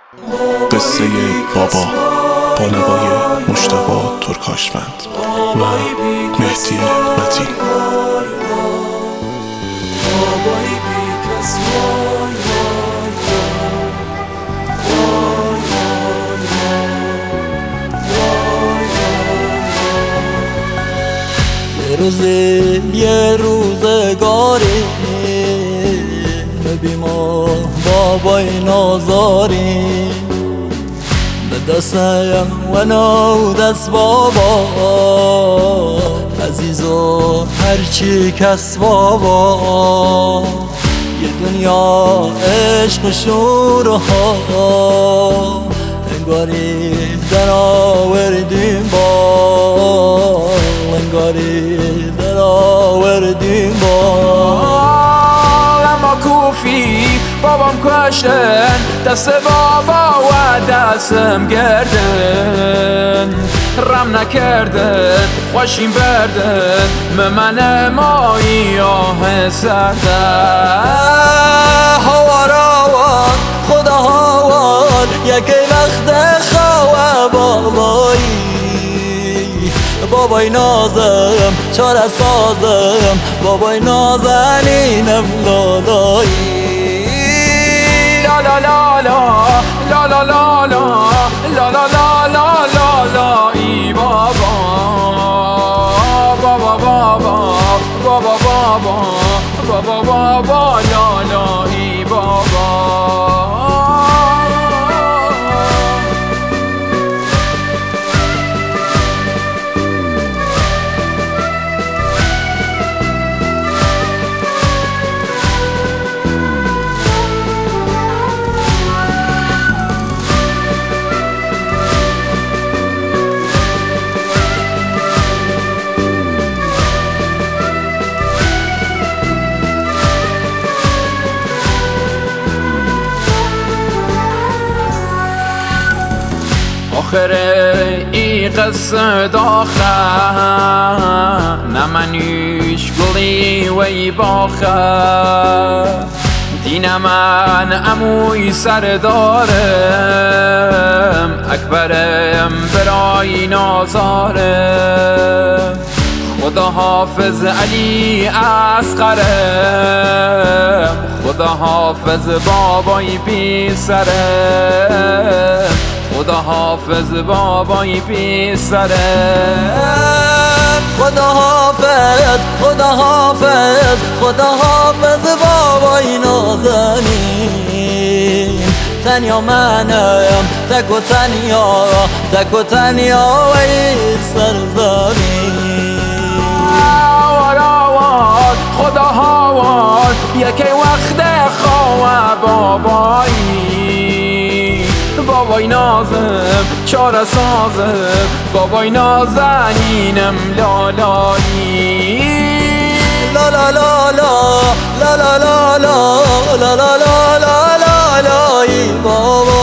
قصه بابا با نوای مجتبی ترکاشفند و مهدی متین. یه روزگاری بی ما بابای نازاری به دستم و نو دست بابا عزیز و هرچی کس بابا یه دنیا عشق شورها انگاری در آوردیم با انگاری در آوردیم با اما کوفی بابام کشتن دست بابا و دستم گردن رم نکردن خوشیم بردن من مایی آه سردن هوا روان خدا هوان یکی وقت خواه بابای نازم چاره سازم بابای نازنینم لالایی لا لا لا لا لا لا لا لا لا لا لا لا لا ای بابا بابا بابا بابا بابا بابا بابا لا لا ای بابا آخر ای قصه داخل نمنیش گلی وی باخه دین من اموی سر دارم اکبرم برای نازارم خدا حافظ علی اصغرم خدا حافظ بابای بی سرم خدا حافظ بابای بی سرم خدا حافظ خدا حافظ خدا حافظ بابای نازنین تنیا منم تک و تنیا و این سرزمین خدا هوار یکی وقت خواه بابای نازم چاره سازم بابای نازنینم لالایی لا لا لا لا لا لا لا لا لا لا لا لا لا لا ای بابا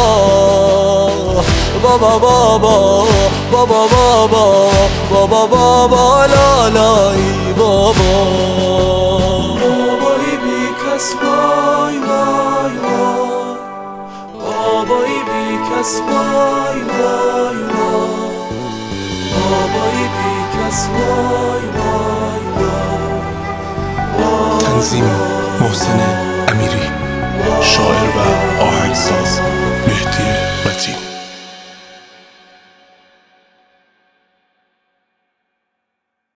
بابا بابا بابا بابا بابا بابا لا لا ای بابا بابایی بی کس وای وای وای بابایی بی کس وای وای وای بابایی بی کس وای وای وای تنظیم محسن امیری.